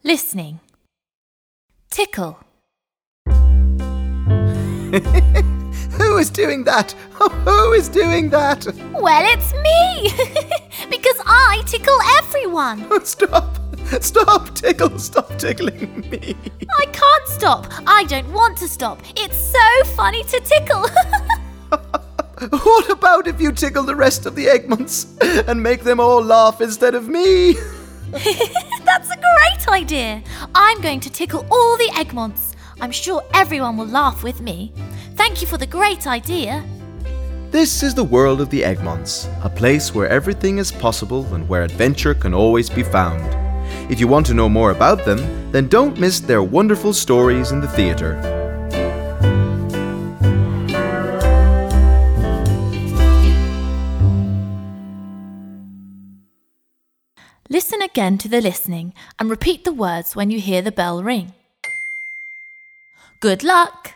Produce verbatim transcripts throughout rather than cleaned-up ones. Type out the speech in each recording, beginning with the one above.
Listening. Tickle. Who is doing that? Oh, who is doing that? Well, it's me! Because I tickle everyone. Oh, stop! Stop, Tickle! Stop tickling me! I can't stop. I don't want to stop. It's so funny to tickle. What about if you tickle the rest of the Eggmonts and make them all laugh instead of me? That's a great idea. I'm going to tickle all the Eggmonts. I'm sure everyone will laugh with me. Thank you for the great idea. This is the world of the Eggmonts, a place where everything is possible and where adventure can always be found. If you want to know more about them, then don't miss their wonderful stories in the theatre. Listen again to the listening and repeat the words when you hear the bell ring. Good luck!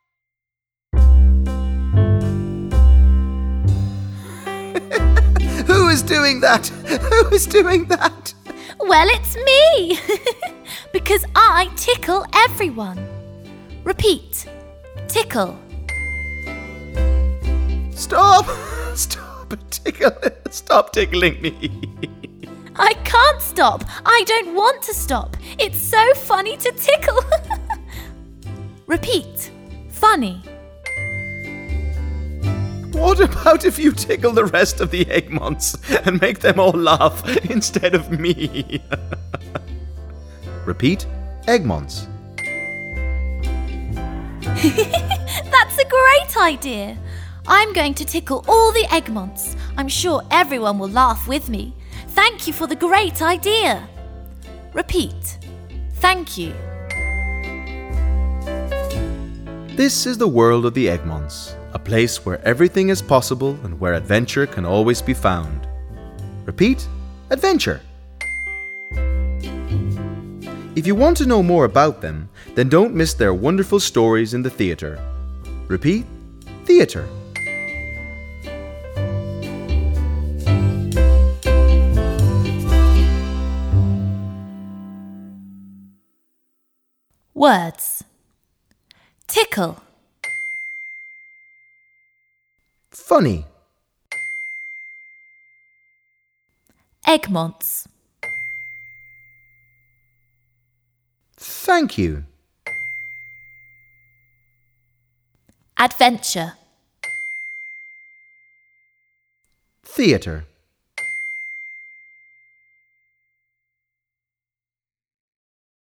Who is doing that? Who is doing that? Well, it's me! Because I tickle everyone. Repeat. Tickle. Stop! Stop! Tickle! Stop tickling me! I can't stop. I don't want to stop. It's so funny to tickle. Repeat. Funny. What about if you tickle the rest of the Eggmonts and make them all laugh instead of me? Repeat. Eggmonts. That's a great idea. I'm going to tickle all the Eggmonts. I'm sure everyone will laugh with me. Thank you for the great idea. Repeat. Thank you. This is the world of the Eggmonts, a place where everything is possible and where adventure can always be found. Repeat. Adventure. If you want to know more about them, then don't miss their wonderful stories in the theatre. Repeat. Theatre. Words. Tickle. Funny. Eggmonts. Thank you. Adventure. Theatre.